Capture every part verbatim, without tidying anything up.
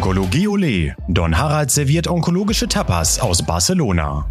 Onkologie Olé. Don Harald serviert onkologische Tapas aus Barcelona.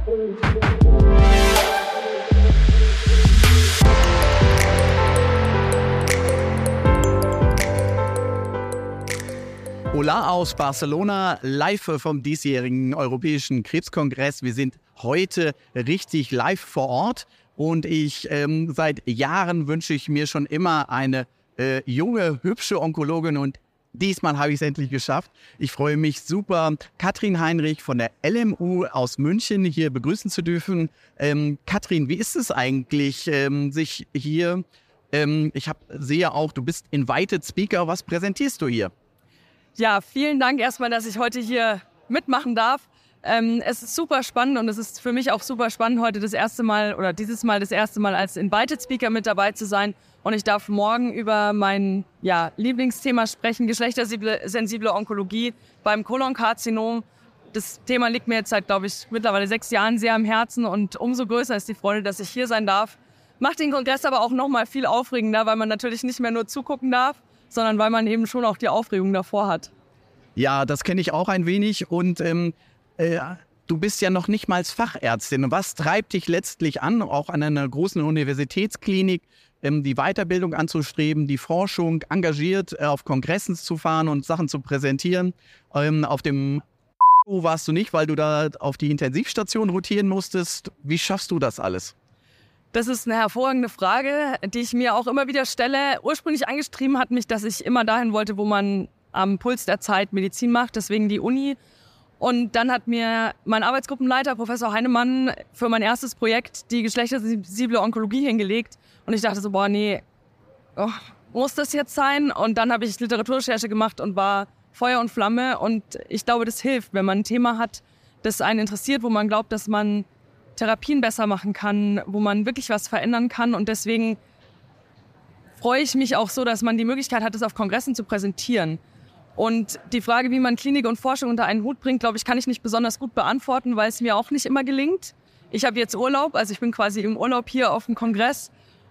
Hola aus Barcelona, live vom diesjährigen Europäischen Krebskongress. Wir sind heute richtig live vor Ort und ich ähm, seit Jahren wünsche ich mir schon immer eine äh, junge, hübsche Onkologin und diesmal habe ich es endlich geschafft. Ich freue mich super, Katrin Heinrich von der L M U aus München hier begrüßen zu dürfen. Ähm, Katrin, wie ist es eigentlich, ähm, sich hier, ähm, ich hab, sehe auch, du bist Invited Speaker, was präsentierst du hier? Ja, vielen Dank erstmal, dass ich heute hier mitmachen darf. Ähm, es ist super spannend und es ist für mich auch super spannend, heute das erste Mal oder dieses Mal das erste Mal als Invited Speaker mit dabei zu sein. Und ich darf morgen über mein ja, Lieblingsthema sprechen, geschlechtersensible Onkologie beim Kolonkarzinom. Das Thema liegt mir jetzt seit, glaube ich, mittlerweile sechs Jahren sehr am Herzen und umso größer ist die Freude, dass ich hier sein darf. Macht den Kongress aber auch noch mal viel aufregender, weil man natürlich nicht mehr nur zugucken darf, sondern weil man eben schon auch die Aufregung davor hat. Ja, das kenne ich auch ein wenig und ähm, äh, du bist ja noch nicht mal Fachärztin. Was treibt dich letztlich an, auch an einer großen Universitätsklinik, ähm, die Weiterbildung anzustreben, die Forschung, engagiert äh, auf Kongressen zu fahren und Sachen zu präsentieren? Ähm, auf dem warst du nicht, weil du da auf die Intensivstation rotieren musstest. Wie schaffst du das alles? Das ist eine hervorragende Frage, die ich mir auch immer wieder stelle. Ursprünglich angetrieben hat mich, dass ich immer dahin wollte, wo man am Puls der Zeit Medizin macht, deswegen die Uni. Und dann hat mir mein Arbeitsgruppenleiter, Professor Heinemann, für mein erstes Projekt die geschlechtersensible Onkologie hingelegt. Und ich dachte so, boah, nee, oh, muss das jetzt sein? Und dann habe ich Literaturrecherche gemacht und war Feuer und Flamme. Und ich glaube, das hilft, wenn man ein Thema hat, das einen interessiert, wo man glaubt, dass man Therapien besser machen kann, wo man wirklich was verändern kann. Und deswegen freue ich mich auch so, dass man die Möglichkeit hat, das auf Kongressen zu präsentieren. Und die Frage, wie man Klinik und Forschung unter einen Hut bringt, glaube ich, kann ich nicht besonders gut beantworten, weil es mir auch nicht immer gelingt. Ich habe jetzt Urlaub, also ich bin quasi im Urlaub hier auf dem Kongress.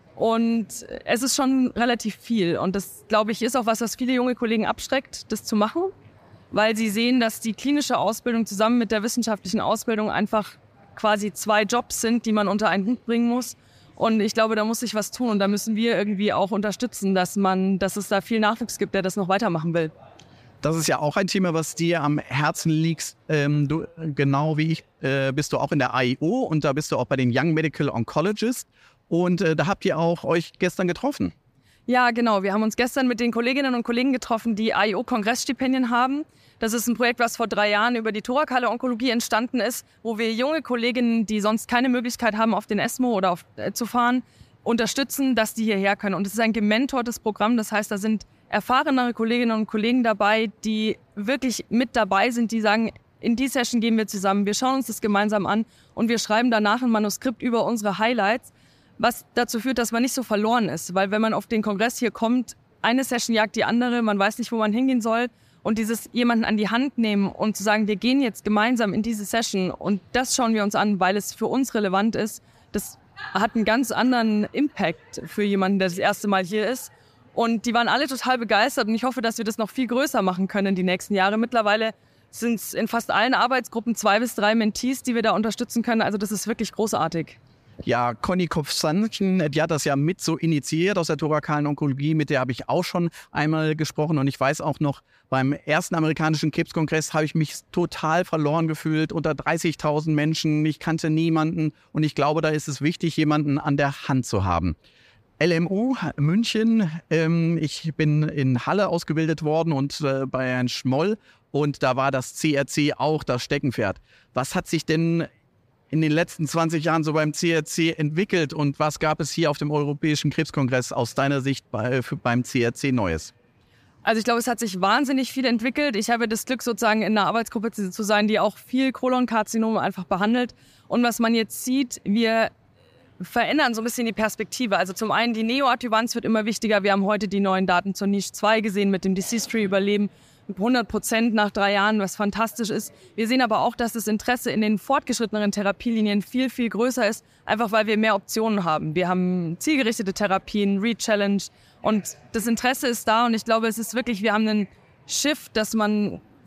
Und es ist schon relativ viel. Und das, glaube ich, ist auch was, was viele junge Kollegen abschreckt, das zu machen, weil sie sehen, dass die klinische Ausbildung zusammen mit der wissenschaftlichen Ausbildung einfach quasi zwei Jobs sind, die man unter einen Hut bringen muss. Und ich glaube, da muss sich was tun und da müssen wir irgendwie auch unterstützen, dass man, dass es da viel Nachwuchs gibt, der das noch weitermachen will. Das ist ja auch ein Thema, was dir am Herzen liegt. Ähm, du, genau wie ich äh, bist du auch in der A I O und da bist du auch bei den Young Medical Oncologists und äh, da habt ihr auch euch gestern getroffen. Ja, genau. Wir haben uns gestern mit den Kolleginnen und Kollegen getroffen, die A I O-Kongressstipendien haben. Das ist ein Projekt, was vor drei Jahren über die thorakale Onkologie entstanden ist, wo wir junge Kolleginnen, die sonst keine Möglichkeit haben, auf den ESMO oder auf, äh, zu fahren, unterstützen, dass die hierher können. Und es ist ein gementortes Programm. Das heißt, da sind erfahrenere Kolleginnen und Kollegen dabei, die wirklich mit dabei sind, die sagen, in die Session gehen wir zusammen, wir schauen uns das gemeinsam an und wir schreiben danach ein Manuskript über unsere Highlights, was dazu führt, dass man nicht so verloren ist. Weil wenn man auf den Kongress hier kommt, eine Session jagt die andere, man weiß nicht, wo man hingehen soll. Und dieses jemanden an die Hand nehmen und zu sagen, wir gehen jetzt gemeinsam in diese Session und das schauen wir uns an, weil es für uns relevant ist, das hat einen ganz anderen Impact für jemanden, der das erste Mal hier ist. Und die waren alle total begeistert und ich hoffe, dass wir das noch viel größer machen können die nächsten Jahre. Mittlerweile sind es in fast allen Arbeitsgruppen zwei bis drei Mentees, die wir da unterstützen können. Also das ist wirklich großartig. Ja, Conny Kopf-Sanchen, die hat das ja mit so initiiert aus der thorakalen Onkologie, mit der habe ich auch schon einmal gesprochen und ich weiß auch noch, beim ersten amerikanischen Krebskongress habe ich mich total verloren gefühlt, unter dreißigtausend Menschen, ich kannte niemanden und ich glaube, da ist es wichtig, jemanden an der Hand zu haben. L M U München, ähm, ich bin in Halle ausgebildet worden und äh, bei Herrn Schmoll und da war das C R C auch das Steckenpferd. Was hat sich denn in den letzten zwanzig Jahren so beim C R C entwickelt und was gab es hier auf dem Europäischen Krebskongress aus deiner Sicht bei, für, beim C R C Neues? Also ich glaube, es hat sich wahnsinnig viel entwickelt. Ich habe das Glück, sozusagen in einer Arbeitsgruppe zu sein, die auch viel Kolonkarzinome einfach behandelt. Und was man jetzt sieht, wir verändern so ein bisschen die Perspektive. Also zum einen, die Neoadjuvanz wird immer wichtiger. Wir haben heute die neuen Daten zur Niche zwei gesehen mit dem Disease-Tree-Überleben. hundert Prozent nach drei Jahren, was fantastisch ist. Wir sehen aber auch, dass das Interesse in den fortgeschritteneren Therapielinien viel, viel größer ist, einfach weil wir mehr Optionen haben. Wir haben zielgerichtete Therapien, Re-Challenge und das Interesse ist da und ich glaube, es ist wirklich, wir haben einen Shift, dass man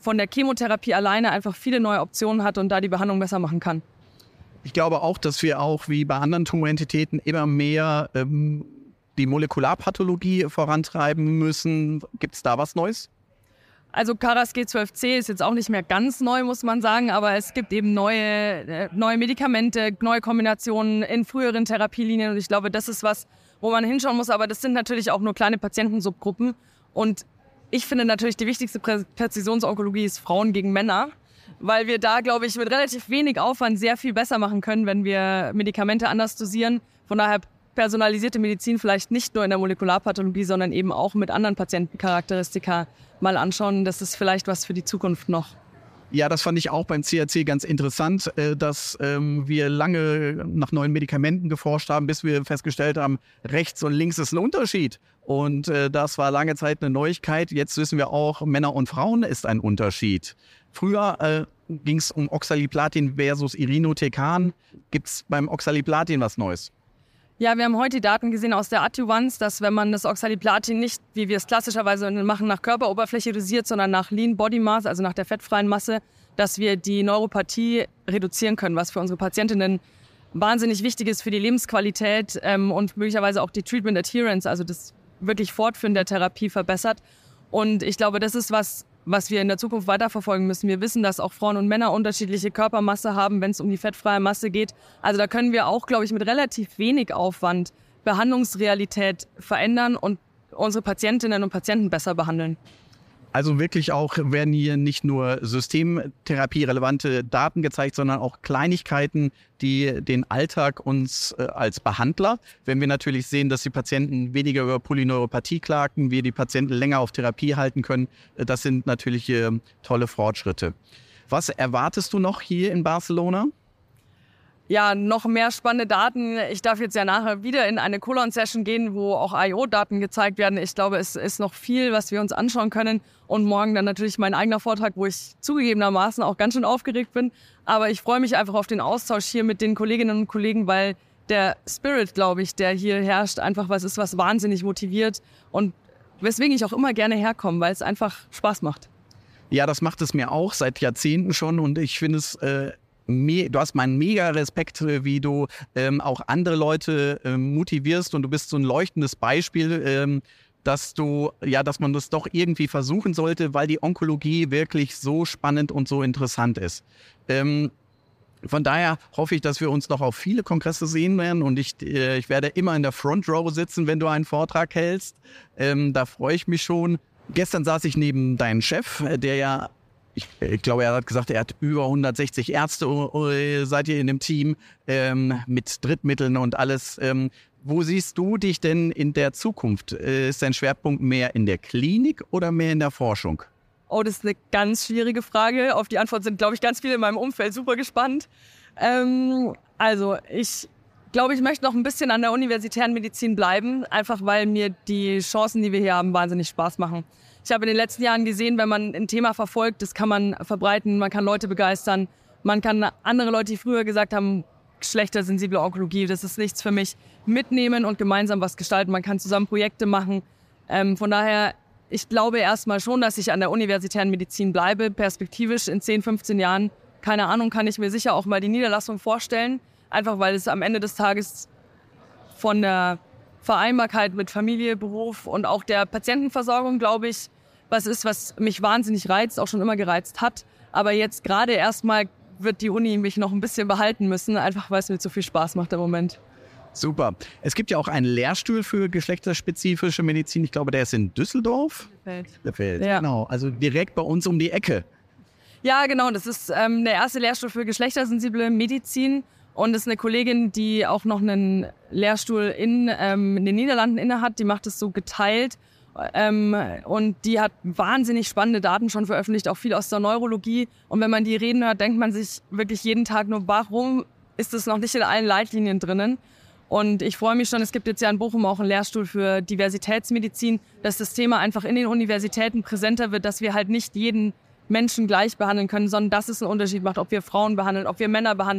von der Chemotherapie alleine einfach viele neue Optionen hat und da die Behandlung besser machen kann. Ich glaube auch, dass wir auch wie bei anderen Tumorentitäten immer mehr ähm, die Molekularpathologie vorantreiben müssen. Gibt es da was Neues? Also K R A S G zwölf C ist jetzt auch nicht mehr ganz neu, muss man sagen, aber es gibt eben neue, äh, neue Medikamente, neue Kombinationen in früheren Therapielinien und ich glaube, das ist was, wo man hinschauen muss, aber das sind natürlich auch nur kleine Patientensubgruppen und ich finde natürlich, die wichtigste Prä- Präzisionsonkologie ist Frauen gegen Männer, weil wir da, glaube ich, mit relativ wenig Aufwand sehr viel besser machen können, wenn wir Medikamente anders dosieren. Von daher personalisierte Medizin vielleicht nicht nur in der Molekularpathologie, sondern eben auch mit anderen Patientencharakteristika mal anschauen. Das ist vielleicht was für die Zukunft noch. Ja, das fand ich auch beim C R C ganz interessant, dass wir lange nach neuen Medikamenten geforscht haben, bis wir festgestellt haben, rechts und links ist ein Unterschied. Und das war lange Zeit eine Neuigkeit. Jetzt wissen wir auch, Männer und Frauen ist ein Unterschied. Früher äh, ging es um Oxaliplatin versus Irinotecan. Gibt es beim Oxaliplatin was Neues? Ja, wir haben heute die Daten gesehen aus der Adjuvanz, dass wenn man das Oxaliplatin nicht, wie wir es klassischerweise machen, nach Körperoberfläche dosiert, sondern nach Lean Body Mass, also nach der fettfreien Masse, dass wir die Neuropathie reduzieren können, was für unsere Patientinnen wahnsinnig wichtig ist für die Lebensqualität ähm, und möglicherweise auch die Treatment Adherence, also das wirklich Fortführen der Therapie verbessert. Und ich glaube, das ist was, was wir in der Zukunft weiterverfolgen müssen. Wir wissen, dass auch Frauen und Männer unterschiedliche Körpermasse haben, wenn es um die fettfreie Masse geht. Also da können wir auch, glaube ich, mit relativ wenig Aufwand Behandlungsrealität verändern und unsere Patientinnen und Patienten besser behandeln. Also wirklich auch werden hier nicht nur systemtherapierelevante Daten gezeigt, sondern auch Kleinigkeiten, die den Alltag uns äh, als Behandler, wenn wir natürlich sehen, dass die Patienten weniger über Polyneuropathie klagen, wir die Patienten länger auf Therapie halten können, äh, das sind natürlich äh, tolle Fortschritte. Was erwartest du noch hier in Barcelona? Ja, noch mehr spannende Daten. Ich darf jetzt ja nachher wieder in eine Colon-Session gehen, wo auch I O-Daten gezeigt werden. Ich glaube, es ist noch viel, was wir uns anschauen können. Und morgen dann natürlich mein eigener Vortrag, wo ich zugegebenermaßen auch ganz schön aufgeregt bin. Aber ich freue mich einfach auf den Austausch hier mit den Kolleginnen und Kollegen, weil der Spirit, glaube ich, der hier herrscht, einfach was ist, was wahnsinnig motiviert. Und weswegen ich auch immer gerne herkomme, weil es einfach Spaß macht. Ja, das macht es mir auch seit Jahrzehnten schon. Und ich finde es... Äh Du hast meinen mega Respekt, wie du ähm, auch andere Leute ähm, motivierst und du bist so ein leuchtendes Beispiel, ähm, dass du, ja, dass man das doch irgendwie versuchen sollte, weil die Onkologie wirklich so spannend und so interessant ist. Ähm, von daher hoffe ich, dass wir uns noch auf viele Kongresse sehen werden und ich, äh, ich werde immer in der Front Row sitzen, wenn du einen Vortrag hältst. Ähm, da freue ich mich schon. Gestern saß ich neben deinem Chef, der ja Ich, ich glaube, er hat gesagt, er hat über hundertsechzig Ärzte, äh, seid ihr in dem Team, ähm, mit Drittmitteln und alles. Ähm, wo siehst du dich denn in der Zukunft? Äh, ist dein Schwerpunkt mehr in der Klinik oder mehr in der Forschung? Oh, das ist eine ganz schwierige Frage. Auf die Antwort sind, glaube ich, ganz viele in meinem Umfeld super gespannt. Ähm, also ich glaube, ich möchte noch ein bisschen an der universitären Medizin bleiben, einfach weil mir die Chancen, die wir hier haben, wahnsinnig Spaß machen. Ich habe in den letzten Jahren gesehen, wenn man ein Thema verfolgt, das kann man verbreiten, man kann Leute begeistern, man kann andere Leute, die früher gesagt haben, geschlechtersensible Onkologie, das ist nichts für mich, mitnehmen und gemeinsam was gestalten. Man kann zusammen Projekte machen. Ähm, von daher, ich glaube erstmal schon, dass ich an der universitären Medizin bleibe, perspektivisch in zehn, fünfzehn Jahren. Keine Ahnung, kann ich mir sicher auch mal die Niederlassung vorstellen, einfach weil es am Ende des Tages von der Vereinbarkeit mit Familie, Beruf und auch der Patientenversorgung, glaube ich, was ist, was mich wahnsinnig reizt, auch schon immer gereizt hat. Aber jetzt gerade erstmal wird die Uni mich noch ein bisschen behalten müssen, einfach weil es mir zu viel Spaß macht im Moment. Super. Es gibt ja auch einen Lehrstuhl für geschlechterspezifische Medizin. Ich glaube, der ist in Düsseldorf. Bielefeld. Ja. Genau, also direkt bei uns um die Ecke. Ja, genau. Das ist ähm, der erste Lehrstuhl für geschlechtersensible Medizin. Und das ist eine Kollegin, die auch noch einen Lehrstuhl in, ähm, in den Niederlanden innehat. Die macht es so geteilt. Ähm, und die hat wahnsinnig spannende Daten schon veröffentlicht, auch viel aus der Neurologie. Und wenn man die reden hört, denkt man sich wirklich jeden Tag nur, warum ist das noch nicht in allen Leitlinien drinnen? Und ich freue mich schon, es gibt jetzt ja in Bochum auch einen Lehrstuhl für Diversitätsmedizin, dass das Thema einfach in den Universitäten präsenter wird, dass wir halt nicht jeden Menschen gleich behandeln können, sondern dass es einen Unterschied macht, ob wir Frauen behandeln, ob wir Männer behandeln,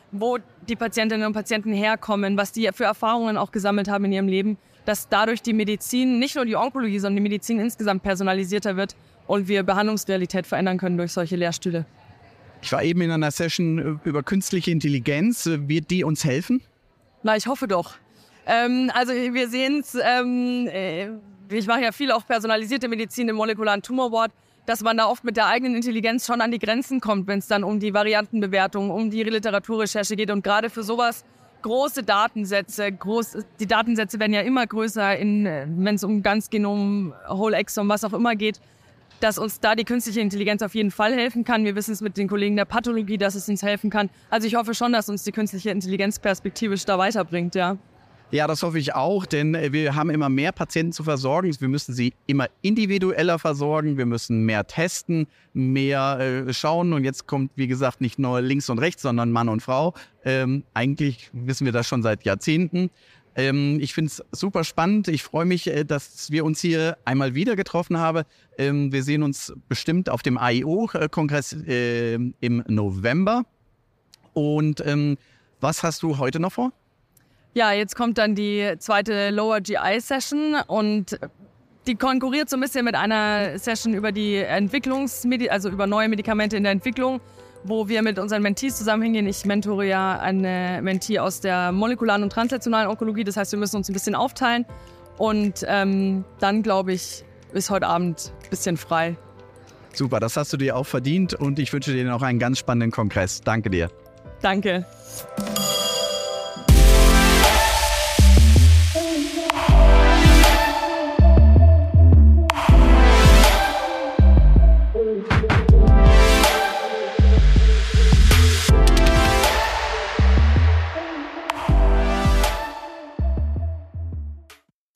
wo die Patientinnen und Patienten herkommen, was die für Erfahrungen auch gesammelt haben in ihrem Leben, dass dadurch die Medizin, nicht nur die Onkologie, sondern die Medizin insgesamt personalisierter wird und wir Behandlungsrealität verändern können durch solche Lehrstühle. Ich war eben in einer Session über künstliche Intelligenz. Wird die uns helfen? Na, ich hoffe doch. Ähm, also wir sehen es, ähm, ich mache ja viel auch personalisierte Medizin im molekularen Tumorboard, dass man da oft mit der eigenen Intelligenz schon an die Grenzen kommt, wenn es dann um die Variantenbewertung, um die Literaturrecherche geht. Und gerade für sowas große Datensätze, groß, die Datensätze werden ja immer größer, wenn es um Ganzgenom, Whole Exome, was auch immer geht, dass uns da die künstliche Intelligenz auf jeden Fall helfen kann. Wir wissen es mit den Kollegen der Pathologie, dass es uns helfen kann. Also ich hoffe schon, dass uns die künstliche Intelligenz perspektivisch da weiterbringt, ja. Ja, das hoffe ich auch, denn wir haben immer mehr Patienten zu versorgen. Wir müssen sie immer individueller versorgen. Wir müssen mehr testen, mehr äh, schauen. Und jetzt kommt, wie gesagt, nicht nur links und rechts, sondern Mann und Frau. Ähm, eigentlich wissen wir das schon seit Jahrzehnten. Ähm, ich finde es super spannend. Ich freue mich, äh, dass wir uns hier einmal wieder getroffen haben. Ähm, wir sehen uns bestimmt auf dem A I O-Kongress äh, im November. Und ähm, was hast du heute noch vor? Ja, jetzt kommt dann die zweite Lower G I-Session und die konkurriert so ein bisschen mit einer Session über die Entwicklungsmedi- also über neue Medikamente in der Entwicklung, wo wir mit unseren Mentees zusammen hingehen. Ich mentore ja eine Mentee aus der molekularen und translationalen Onkologie, das heißt, wir müssen uns ein bisschen aufteilen und ähm, dann, glaube ich, ist heute Abend ein bisschen frei. Super, das hast du dir auch verdient und ich wünsche dir noch einen ganz spannenden Kongress. Danke dir. Danke.